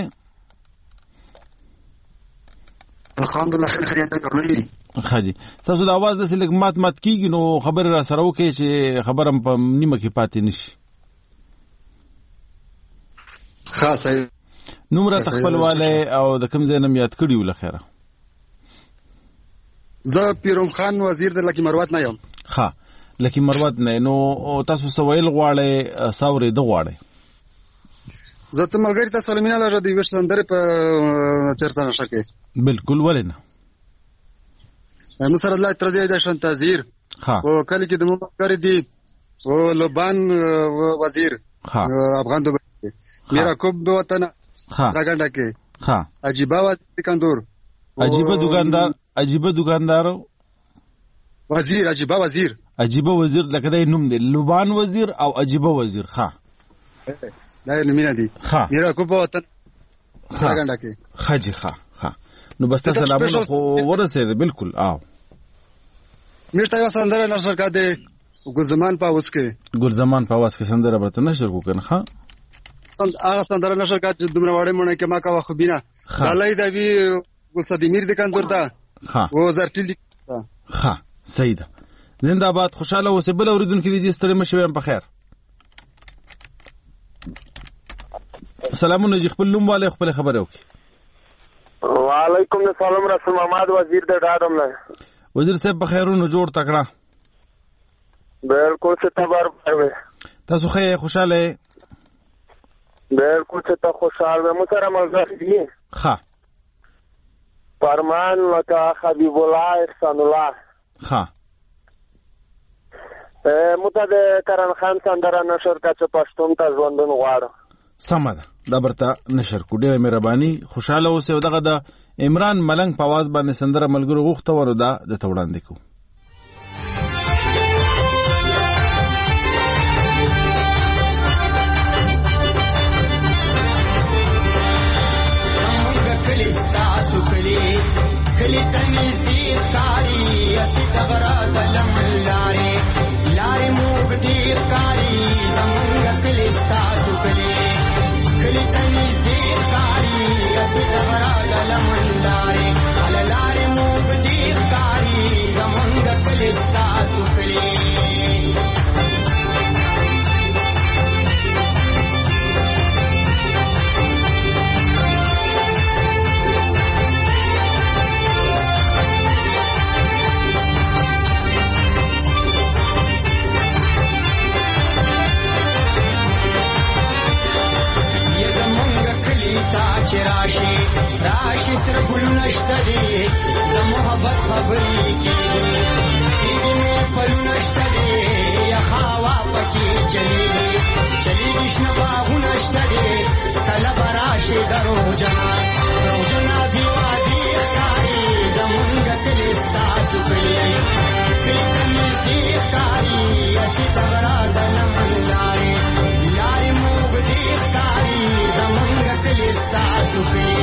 الحمدلله خیر خیر ته ورغلي. خاجي تاسو د आवाज د سلیک مات مات کیږي نو خبر را سره وکړي چې خبرم په نیمه کې پاتې نشي. خاصه نمره تخپلواله او د کوم ځای نم یاد کړی ول خیره. زه پیروم خان وزیر د لکی مروت نه یم. ها لکی مروت نه. نو تاسو سویل غواړي ساوري د غواړي. زه ته ملګری ته سلامونه لږه دی وښ سندره په چرته نشه کې. بالکل ولنه نصر الله ترزی د شان تذیر. ها او کله کې د ملګری دی او لبان وزیر افغان دو میرا کوب دو وطن راګنډه کې. ها عجیبه وزیر کندور. عجیبه دکاندار. عجیبه دکاندار وزیر. عجیبه وزیر. عجیبه وزیر لکه د نوم دی لبان وزیر او عجیبه وزیر. ها دا نومینه دي. میرا کوب وطن راګنډه کې. خاجي ها ها نو بس تاسو سلامونه خو ورسېده. بالکل آو میرته یو سندره نشر کا دے ګل زمان پاوس کې. ګل زمان پاوس کې سندره برته نشر کو کنه. ها هغه سندره نشر کا چې دومره وړه مونږه کې ما کا خو بینا دلای دا وی ګل صدیمیر د کندور ته. ها او زرتل. ها سیدا زنده باد. خوشاله اوسئ. بل اوریدونکي دي چې ستړي مشي په خیر. سلامونه. خپل نوم والے خپل خبره وکړي. وعلیکم السلام. رسول محمد وزیر د ډاډم نه. وزیر صاحب په خیرونو جوړ تکړه. بالکل څه خبر وي. تاسو خې خوشاله؟ بالکل څه خوشاله مو سره مزه دي. ښه. فرمان لکه حبیب الله احسان الله. ښه. مو ته د کرن خان سندره نشر کا چې پښتون ته ژوندون غواړو. سمه ده. دا برته نشر کو. ډیره مهرباني. خوشاله اوسئ. دغه د عمران ملنګ په आवाज باندې سندره ملګرو غوښته ورو دا د توړاندې کو. کلی تنیز دی خاری اسی تغرا دلم لارے لارے موگ دی خاری زمونگا کلی ستاسو کلی کلی تنیز دی خاری اسی تغرا دلم لارے علا لارے موگ دی خاری زمونگا کلی ستاسو کلی راشي راشي تر ګلونه شته دي د محبت خبرې کېږي کېږي مې پلونه شته دي یا هوا پکې چلېږي چلېږي شنه باغونه شته دي کله به راشي د روجنا روجنا دې وادي ښکاري زمونږ کلي ستاسو کلي کلي ته نږدې ښکاري هسې د غره د لمن لارې لارې موږ دې ښکاري زمونږ کلي ستاسو کلي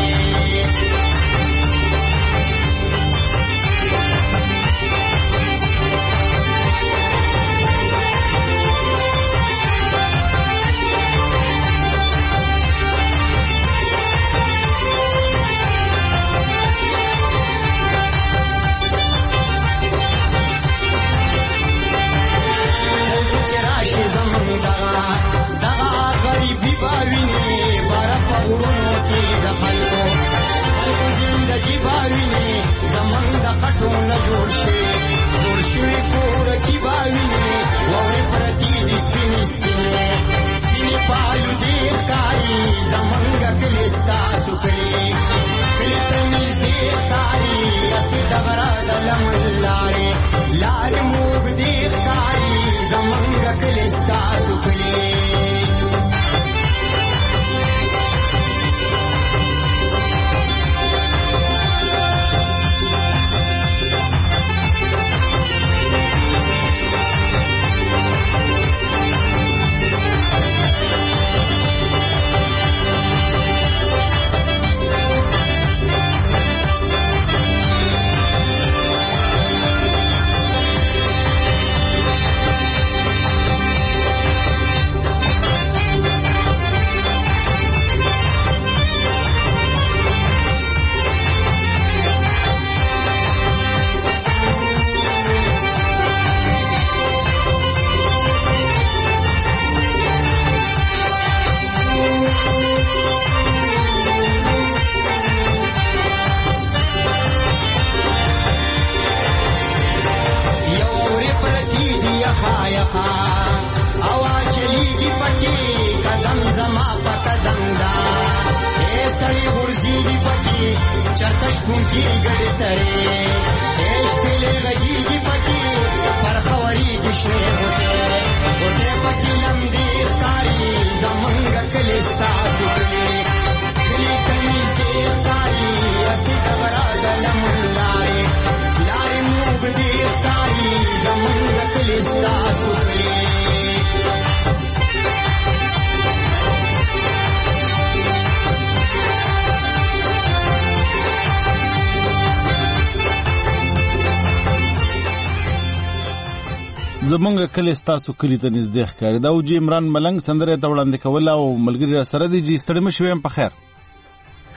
زمونږ کلی ستاسو کلی ته نږدې ښکاري. دا و جی عمران ملنګ سندره ته وړاندې کول او ملګري را سره دي. جی ستړي مه شئ. په خیر.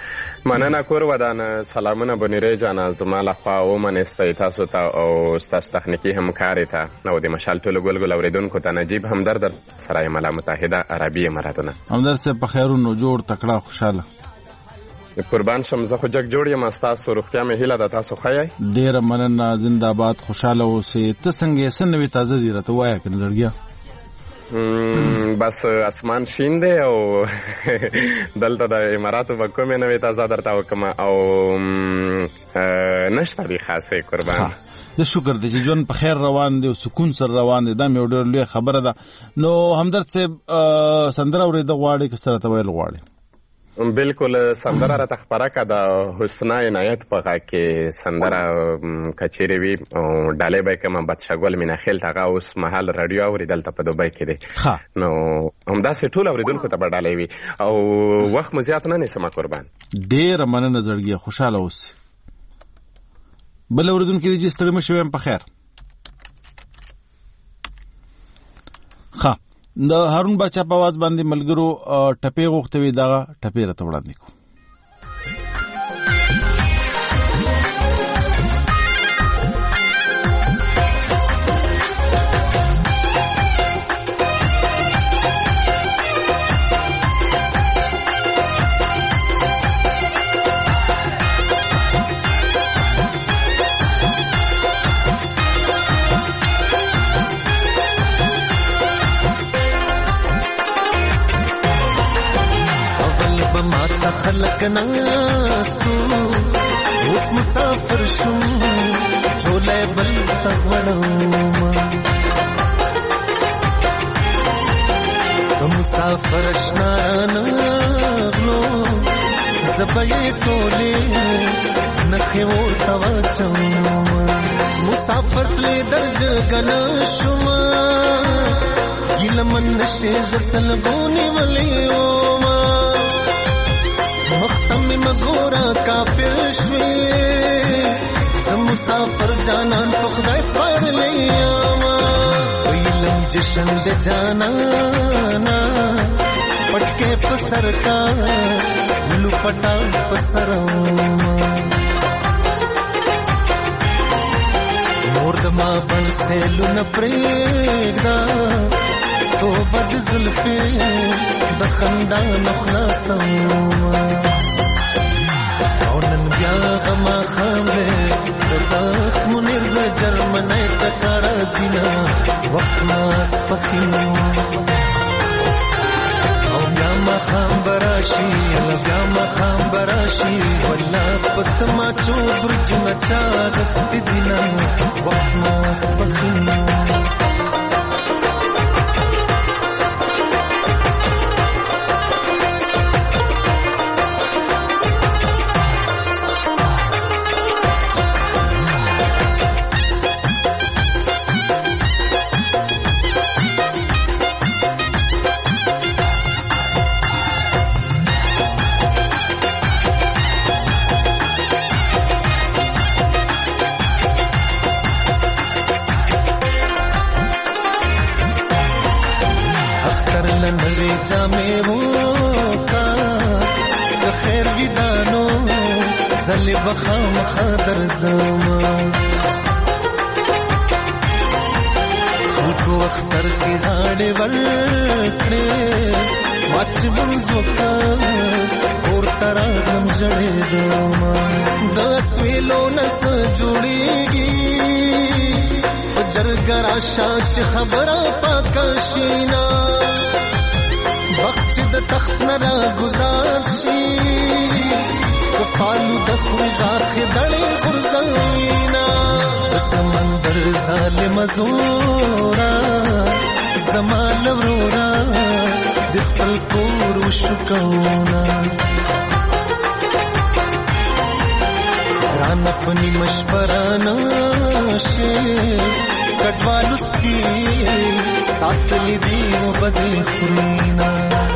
مننه کور ودانه سلامونه بنیری جانه زما لخوا ومنستئ تاسو ته او ستاسو تخنیکي همکارې ته او د مشال ټولو ګل ګل اورېدونکو ته نجیب همدرد سره ملا متحده عربي اماراتونه. همدرد صاحب په خیرونو جوړ تکړه خوشحاله قربان شم. زه خو جګ جوړ یم. ستاسو روغتیا مې هیله ده تاسو ښه یئ؟ ډېره مننه زنده باد خوشحاله اوسئ. ته څنګه یې څه نوې تازه دي راته ووایه که نه لرګیا؟ بس اسمان شین دی او دلته د اماراتو به کومې نوې تازه درته وکړم او نشته دي خاصې قربان. د شکر دی چې ژوند په خیر روان دی او سکون سره روان دی. دا مې یو ډېر لویه خبره ده. نو همدرد صاحب سندره اورېده غواړې که څه راته ویل غواړې؟ بالکل سندره راته خپره که د حسنا عنایت په غږ کې سندره که چیرې وي ډالۍ به یې کړم. بدشګل میناخیل ته هغه اوس مهال راډیو اوري دلته په دوبۍ کې دی. نو همداسې ټول اورېدونکو ته به ډالۍ وي او وخت مو زیات نه نیسم قربان. ډېره مننه زړګیه خوشحاله اوسئ. بل اورېدونکي دي چې ستړي مه شوی یم په خیر. ښه د هارون باچا په आवाज باندې ملګرو ټپې غوښتوي دغه ټپې راته وړاندې کوو. خلق ناستو اوس مسافر شم چولې بل تغړم مسافر شنان غلو زبې ټولې نخې ورته واچم مسافر تلې درج غن شم ګلمن نشه زسل بونی ولیو مختم مګورا کافر شوي زم مسافر جانان په خدای سپارلې ما ویلم جشن د جانانا پټکې په سر کا لپټا په سر مور د ما بل سهلو نه پرېږدا تو بد زلفي د خندان خلاصم او نن بیا غما خامله د بخت منیر د جرمنۍ ټکر زینا وخت ما سپخینو او بیا ما خام براشي له بیا ما خام براشي ولا پت ما چو برج مچا غست زینا وخت ما سپخینو بخام خادر زما خلکو اختر کی غاړې ورکړې واچ منځوکا اور ترغم جړې دما د سویلو نس جوړېږي جرګرا شاچ خبره پاکشینا وخت د تخت نرا گزار شي پالو د خوږه خدړې غرزینا سمندر ظالم زورا زمال ورورا د خپل کور وشکونا ران پنی مشورانه شي کټوالو سپي ساتلې دی وبدې خرینا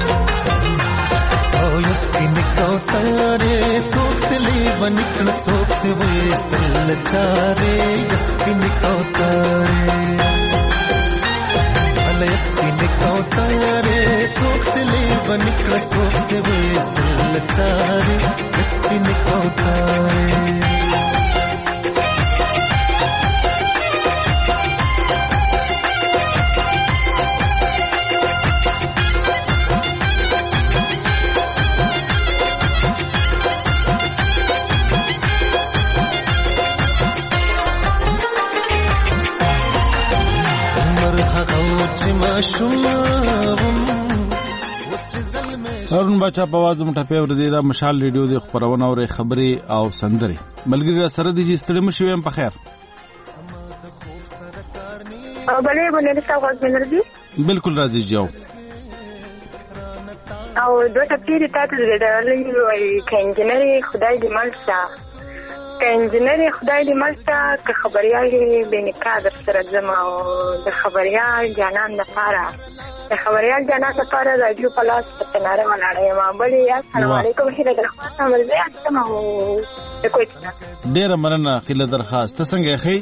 او یسپین کوتاره سوختلی ونکړ سوخت وېستل چاره یسپین کوتاره ال یسپین کوتاره سوختلی ونکړ سوخت وېستل چاره سپین کوترې هارون بچا په आवाज مټه په ورده دا مشال ریډیو د خبرونه او خبرې او سندري ملګری سره د جستړي مشي ويم په خیر او بلې بلې تاسو غوښتل منردي بالکل راځي جاو او دوه تپیری تاسو د ډالۍ وای کینجنری خدای دې مالسا کینجنری خدای دې مالسا که خبريال به نکادر سره زما او د خبريال جانان لپاره د خبريال جانان لپاره راډیو پلاس په تناره ولاړې ما بلې السلام علیکم هیله درخواست مرزه تاسو مو د کوټ ډیر مننه خیله درخواست ته څنګه خې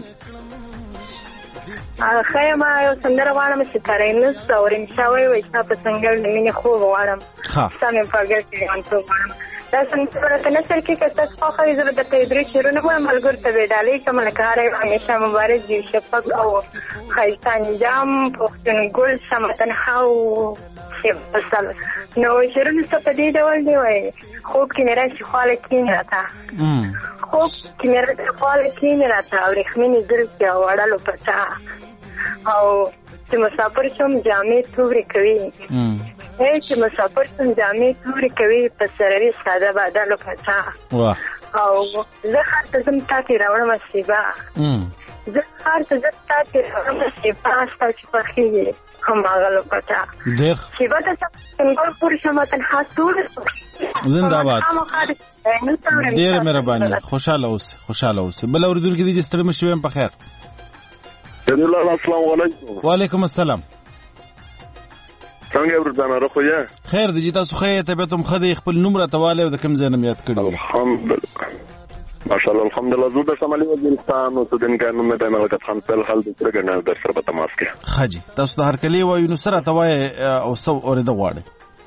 خیر ما یو سندره وایم چې ترېنس او رنشاوي وي تاسو څنګه مینه خو وایم ها سمې پرګټې ان ته وایم دا څنګه ته نشر کې که تاسو خو خې زړه د تدریس شروع نه ملګر ته وډالې کومه کارای همیشه مبارک دي شفق او خیرتان جام پښتون ګل سمتن هاو فصل نو شروع څه په دې ډول دی وای خوب کې نه راشي خاله کې نه راته خوب کې نه راته خاله کې نه راته او رخمنې دل کې وړلو پتا او چې مسافر شم جامې تورې کوي هي چې مسافر شم جامې تورې کوي په سروي ساده بدلو پتا او زه خاطر زم تاسو راوړم سیبا زه خاطر زه تاسو راوړم سیبا تاسو په خېږي هم غلو پتا ډېر سیبا تاسو څنګه پور شماتن حاصل زنده باد ډېر مهرباني خوشاله اوس خوشاله اوس بل اوردونکو دي چې ستړي مشي ويم په خیر السلام علیکم وعلیکم السلام څنګه ورځانه راخو یې خیر دي تاسو خیر طبيعت هم خدي خپل نمبر تواله او د کوم ځای نه یاد کړو الحمدلله ماشاءالله الحمدلله زه د شمالي وزیرستان او سودن قانون مې د ملکت خان په حال د څرګنده در سره په تماس کې حاجی تاسو د هر کلی وایو نو سره توای او سو اورید غواړي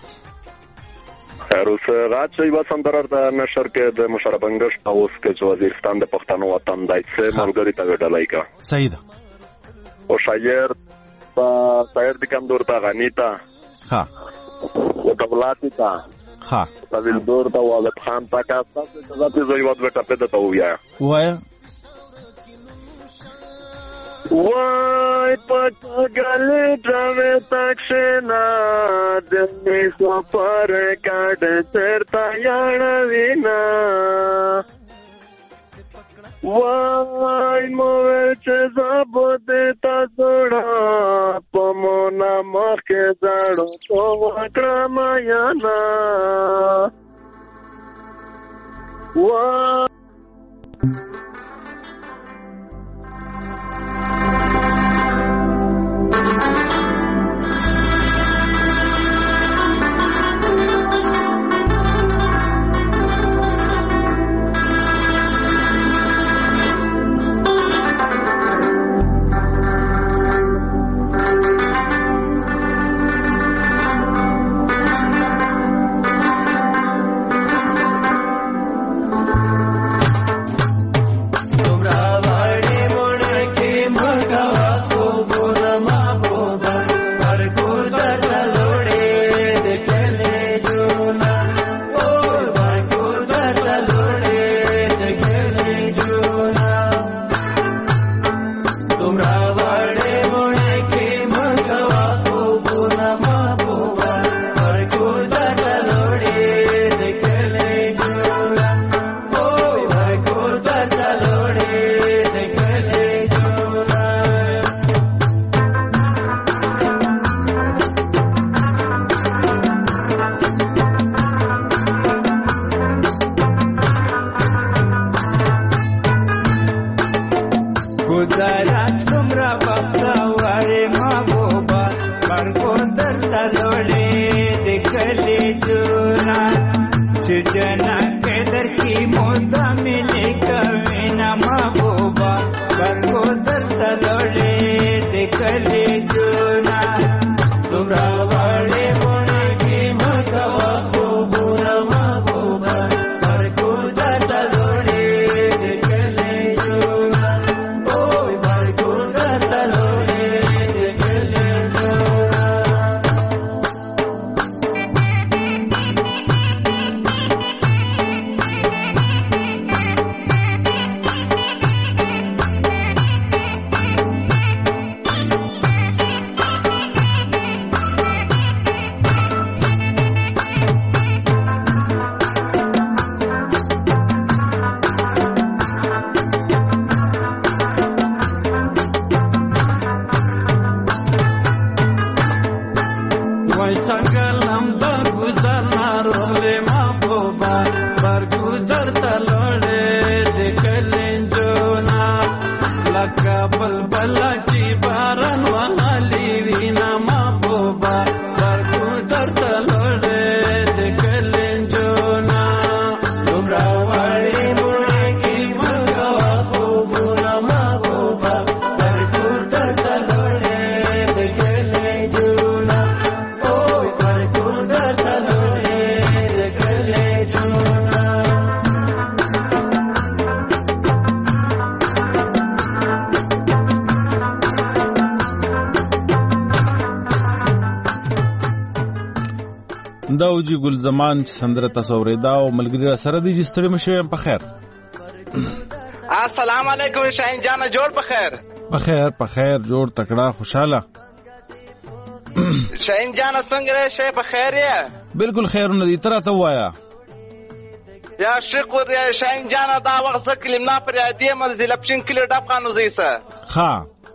خیر اوس راځي و سندره د نشر کې د مشربنګش اوس کې چې وزیرستان د پښتنو وطن دای څه ملګری ته وډلای کا صحیح ده او شاعر په شاعر د کوم دور ته غنیتا ها او دولاتي تا ها تاسو دور ته والد خان تا کا تاسو ته ځاتې زوی واد وټه په دته ویا وای وای پټګل ډرامه تاکشنا د می سو پر کډ چرتا یان وینا وای موږ چې زابو دې تاسو را پمونا مخه زړو تو وکړم یانا وای درته لوړې د کلنجونا لکه بلبله چې باران وهلي وینا محبوبه ورکو درته لوړې د کلنجونا دومره وړې مړې کې مګوه خوبونه محبوبه ورکو درته لوړې د کلنجونا اوی ورکو درته لوړې د کلنجونا دا وجي ګل زمان چې سندره تاسو اورېدا او ملګری را سره دي چې ستړي مشه په خیر. السلام علیکم شاهین جان جوړ په خیر. په خیر په خیر جوړ تکړه خوشاله. شاهین جان څنګه شې په خیر یې؟ بالکل خیرونه دي تر ته وایا. یا شکر یا شاهین جان دا وخت کلمنا پر یادې منزل پښین کلی ډب خانو زیسه. ها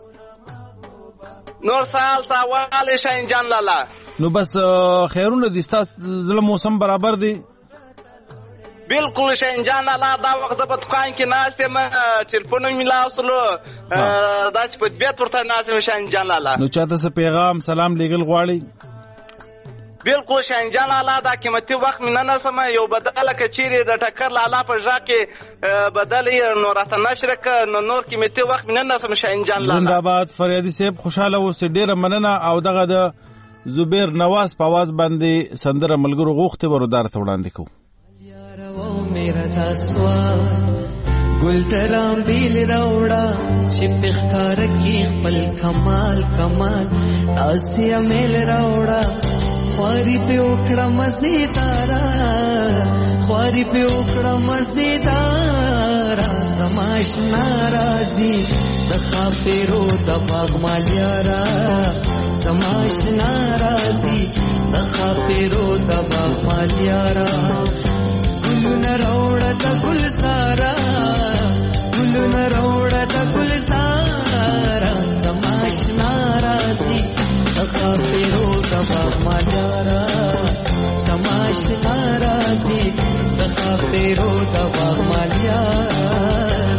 نور سال سوال شاهین جان لالا. نو بس خیرونه دي ستاسو زله موسم برابر دي؟ بالکل شاهین جان لالا دا وخت په دکان کې ناستې ما ټلیفون مې لاوسلو دا چې په بیت ورته ناستې شاهین جان لالا. نو چاته څه پیغام سلام لېږل غواړي؟ بالکل شاهین جان لالا دا قیمتي وخت مې نه نسم یو بدله کچيري د ټکر لالا په ژا کې بدلې نو راته نشره ک نو نور قیمتي وخت مې نه نسم شاهین جان لالا. زنده‌باد فریادي صاحب خوشاله اوسې ډېره مننه او دغه د زبیر نواز په आवाज باندې سندره ملګرو غوښته ورودار ته وړاندې کو. میرا داسوا ګل ترام بیل راوړه چې پخکار کې خپل کمال کمال اسیا میل راوړه خواري په وکړه مزیدارا خواري په وکړه مزیدارا زماش ناراضي د خاطرو د باغ مالیارا زماش ناراضي د خاطرو د باغ مالیارا ګلونه راوړه د ګل سارا ګلونه راوړه د ګل سارا زماش ناراضي د خاطرو د باغ مالیارا زماش ناراضي د خاطرو د باغ مالیارا.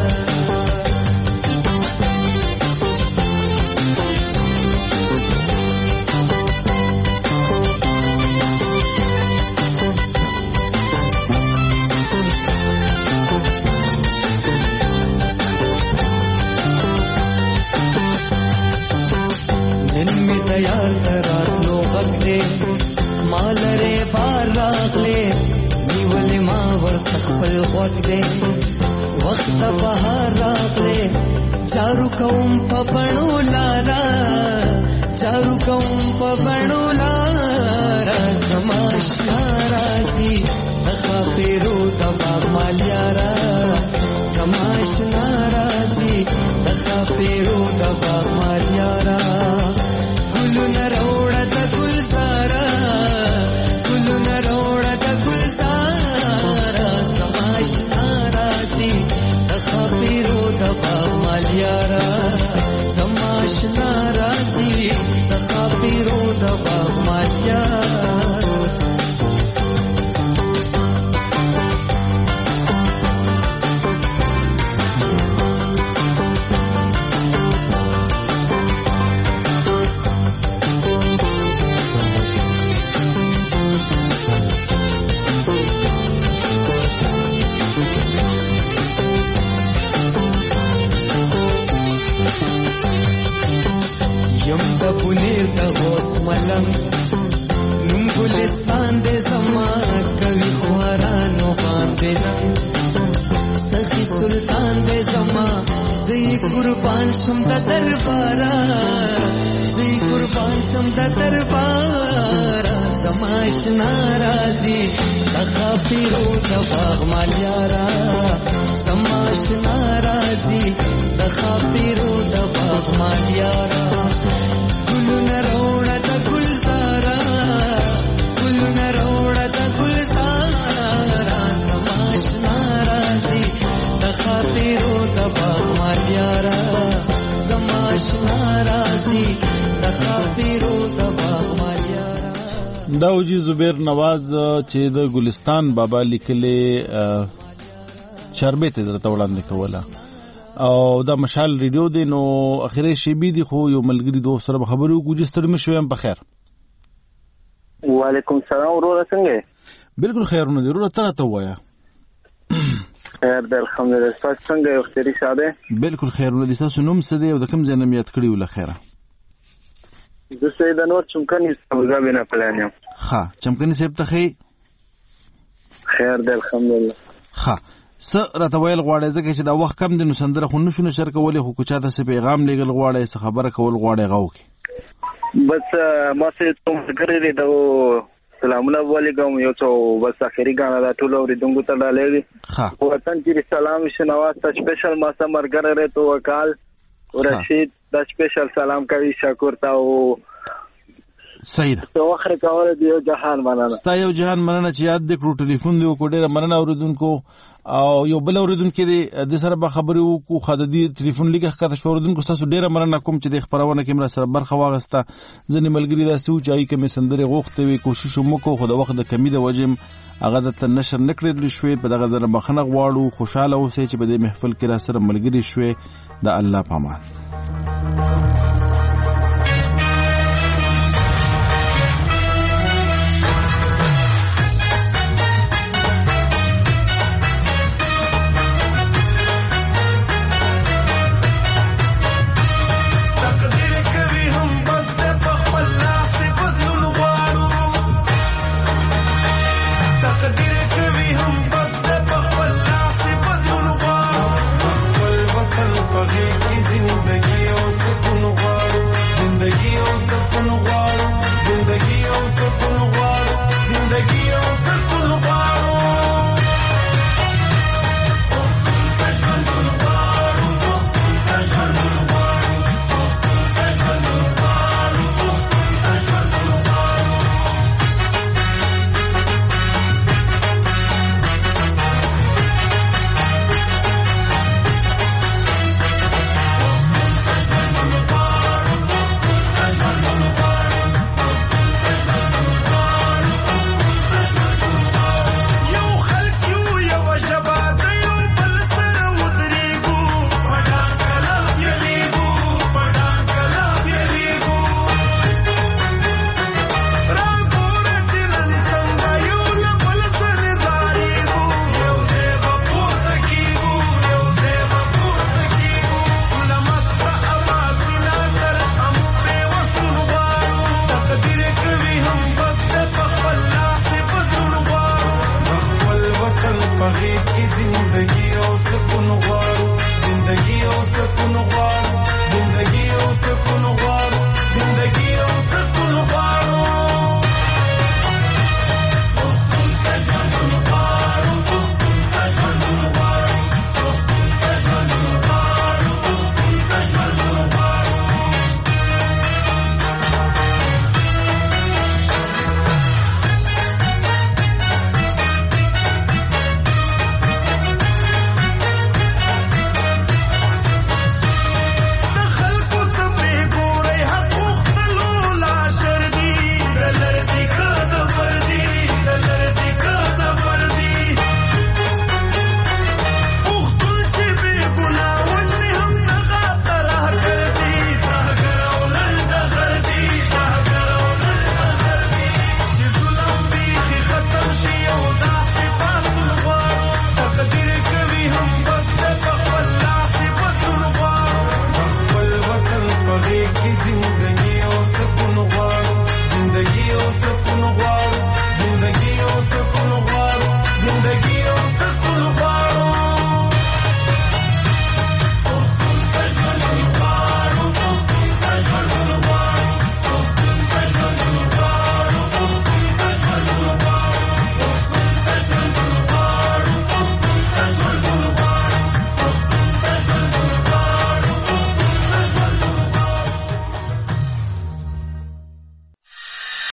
تیار راتلو غږ دې مال رې بار راغلې نیولې ما ورته خپل غوږ دې وخت بهار راغلې چارو کوم په بڼو لارا چارو کوم په بڼو لارا زماش ناراضي د خاطرو د باغ مالیارا زماش ناراضي د خاطرو د باغ مالیارا ګلونه راوړه د ګل سارا ګلونه راوړه د ګل سارا زماش ناراضي د خاطرو د باغ مالیارا زماش ناراضي د خاطرو د باغ مالیارا. پونیر د غوس ملنګ نوم ګلستان دې زما کوي خوارانو باندې ننګ سخي سلطان دې زما زی قربان شم د دربارا زی قربان شم د دربارا زماش ناراضي د خاطرو د باغ مالیارا زماش ناراضي د خاطرو د باغ مالیارا ګلونه راوړه د ګل سارا ګلونه راوړه د ګل سارا زماش ناراضي د خاطرو د باغ مالیارا زماش ناراضي د خاطرو د باغ مالیارا. دا وجي زبیر نواز چې د ګلستان بابا لیکلې چاربیت درته وړاندې کوله او دا مشال ریډیو دی نو اخیری شیبي دی خو یو ملګری دوست سره خبرې وکړو چې ستړي مشوي هم په خیر. وعلیکم السلام وروره څنګه؟ بالکل خیرونه دي وروره ته راته ووایه. خیر دی الحمدلله. تاسو څنګه یو خیري شاده؟ بالکل خیرونه دي. تاسو نوم څه دی او د کوم ځای نه مې یاد کړي وله خیره؟ زه سید انور چمکني ابوظبي نه پلان یم. ښه چمکني صاحب ته ښې؟ خیر دی الحمدلله. ښه څه راته ویل غواړئ ځکه چې دا وخت کم دی نو سندره خو نشو نشر کولی خو که چاته څه پیغام لیږل غواړئ څه خبره کول غواړئ هغه وکړي. بس ما څه څو ملګري دي د سلامونه ولیکم یو څو بس اخري ګانا دا ټول اوریدونکو ته ډالېږي. وطن کې سلام شنواز ته سپیشل ما سره مرګره رې تو وکال رشید دا سپیشل سلام کوي شکر ته او صحیح ده. تو اخر کاوه دی یو جهان مننه. ستا یو جهان مننه چې یاد دې کړو ټلیفون دی وکړو ډېره مننه اوریدونکو او یو بل اوریدونکو دی د سره به خبرې وکړو خو د دې ټلیفون لیکه ښکته شوه اوریدونکو ستاسو ډېره مننه کوم چې د خپرونه کې مره سره برخه واغسته. ځینې ملګري داسې وو چې هغوی که مې سندرې غوښتې وي کوشش هم وکړو خو د وخت د کمي د وجې هغه درته نشر نه کړلی شوې په دغه ځای بخښنه غواړو. خوشحاله اوسئ چې په دې محفل کې را سره ملګري شوې. د الله په امان.